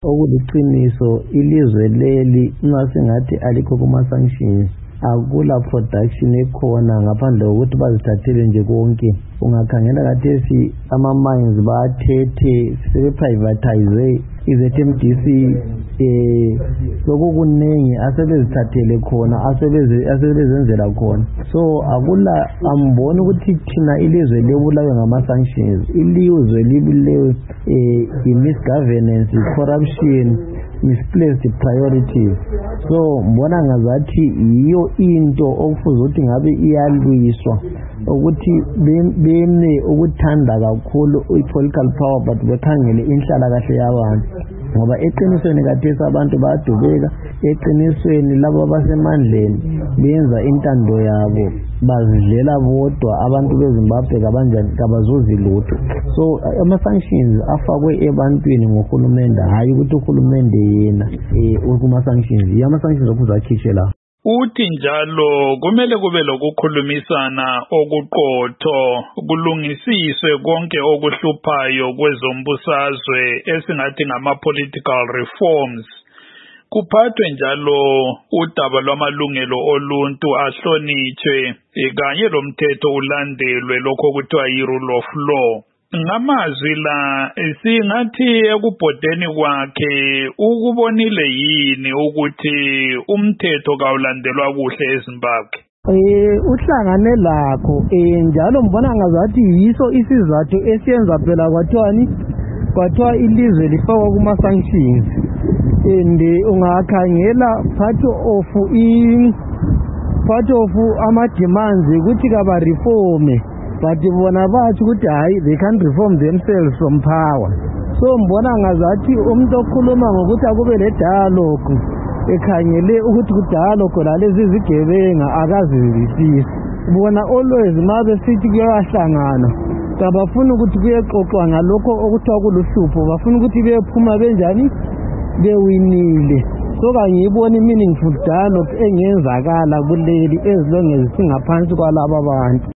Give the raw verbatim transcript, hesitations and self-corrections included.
Okuliqiniso ilizwe leli ngathi alikho kuma sanctions, akula production ekhona ngaphandle kokuthi bazithathele nje konke. Ungakhangela kathesi ama mines bathethe sebe privatize iZ M D C eh sokukunengi asebezithathele khona asebeze asebezenzela khona. So akula amboni ukuthi thina ilizwe lebulawe ngama sanctions, ilizwe libulewe eh misgovernance, corruption, misplaced priorities. So mbona ngazathi iyo into okufuze ukuthi ngabe iyalwiswa ukuthi beme ukuthanda kakhulu i-political power but bekhangele inhlala kahle yabantu, ngoba eqinisweni kathesi abantu bayadubeka, eqinisweni labo basemandleni benza intando yabo, bazidlela bodwa abantu beZimbabwe kabanjani kabazuzi lutho. So ama sanctions afakwe ebantwini ngohulumende, hayi ukuthi uhulumende yena eh ukuma sanctions yama sanctions okuzakhishela la. Uthi njalo kumele kube lokukhulumisana okuqotho, kulungisiswe konke okuhluphayo kwezombusazwe esingathi ngama political reforms. Kuphathwe njalo udaba lwamalungelo oluntu ahlonitshwe kanye lomthetho ulandelwe lokho kuthiwa yi-rule of law. Ngamazwi la singathi ekubhodeni kwakhe ukubonile yini ukuthi umthetho kawulandelwa kuhle eZimbabwe? Eh uhlangane lakho eh njalo mbona ngazathi yiso isizathu esiyenza phela kwathwani kwathiwa ilizwe lifakwa kuma sanctions. And ungakhangela part of i part of ama demands ukuthi kaba reform, but bona bathi ukuthi hayi they can't reform themselves from power. So mbona ngazathi umuntu okhuluma ngokuthi akube le dialogue ekhangele ukuthi ku dialogue la lezi zigebenga akazizwisisi. Bona always mabe sithi kuyahlangana kabafuna ukuthi kuyeqoqwa ngalokho okuthiwa kuluhlupho, bafuna ukuthi bephuma benjani bewinile. So kangiyibona meaningful dialogue engenzakala kuleli ezilongezi singaphansi kwalabo abantu.